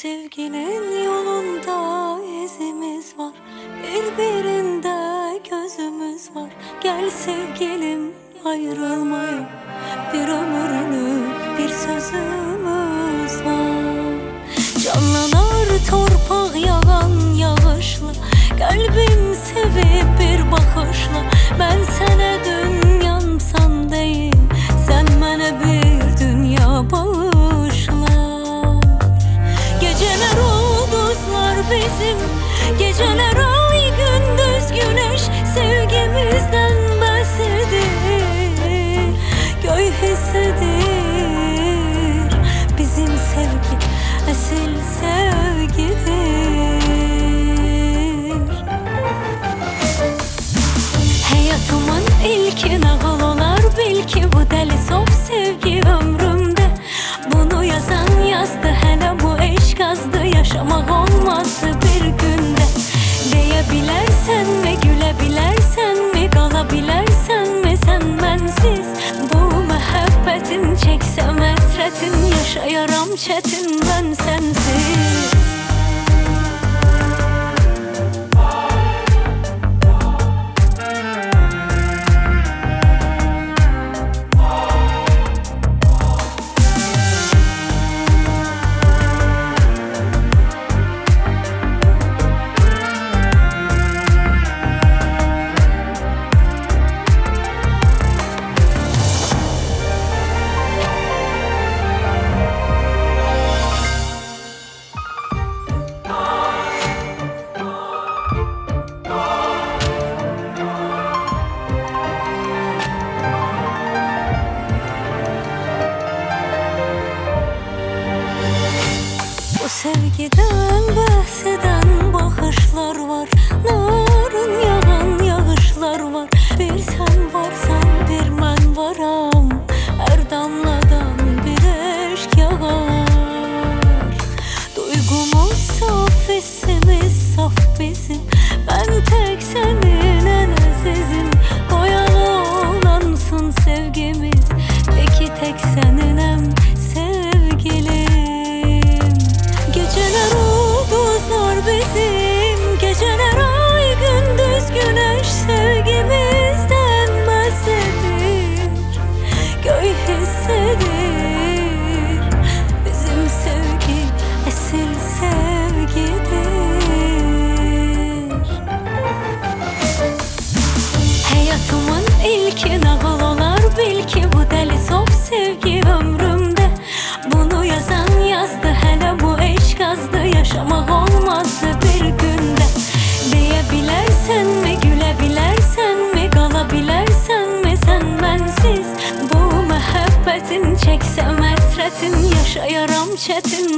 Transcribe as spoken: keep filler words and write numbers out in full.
sevginin yolunda izimiz var, birbirinde gözümüz var. Gel sevgilim ayrılmayın, bir ömürlük bir sözümüz var. Canlanar torpaq yağan yağışla, kalbim sevip bir bakışla. Ben sana dünyamsan değil, sen bana bir dünya bağışla. Geceler ulduzlar bizim, geceler ay gündüz güneş. Sevgimizden bahsedir, göy hissedir. Bizim sevgi asil sevgidir. Hayatımın ilki nağıl olar bil ki, bu deli sof sevgi ömrümde. Bunu yazan yazdı, hele bu eşk azdı. Yaşamak olmazdı bir günde. Diyebilirsen mi, gülebilirsen mi, kalabilirsen mi sen bensiz? Bu muhabbetin çeksem hasretin, yaşayaram çetin ben sensiz. Bu sevgiden bahseden bakışlar var, narın yağan yağışlar var. Bir sen varsan bir ben varam, her damladan bir eşk yağar. Duygumuz saf, hissimiz saf bizim. Ben tek senin en azizim. Doyalı olansın sevgimiz, peki tek senin hem sevgilim. Geceler ulduzlar bizim, geceler ay gündüz güneş. Sevgimizden bahsedir, göy hissedir. Bizim sevgi esil sevgidir. Hayatımın ilki nağıl olar bil ki, bu deli sof sevgi ömrümde. Bunu yazan yazdı, hele bu eşk azdı. Yaşamak olmazdı bir günde. Diyebilirsen mi, gülebilirsen mi, kalabilirsen mi sen bensiz? Bu muhabbetin çeksem hasretin, yaşayaram çetin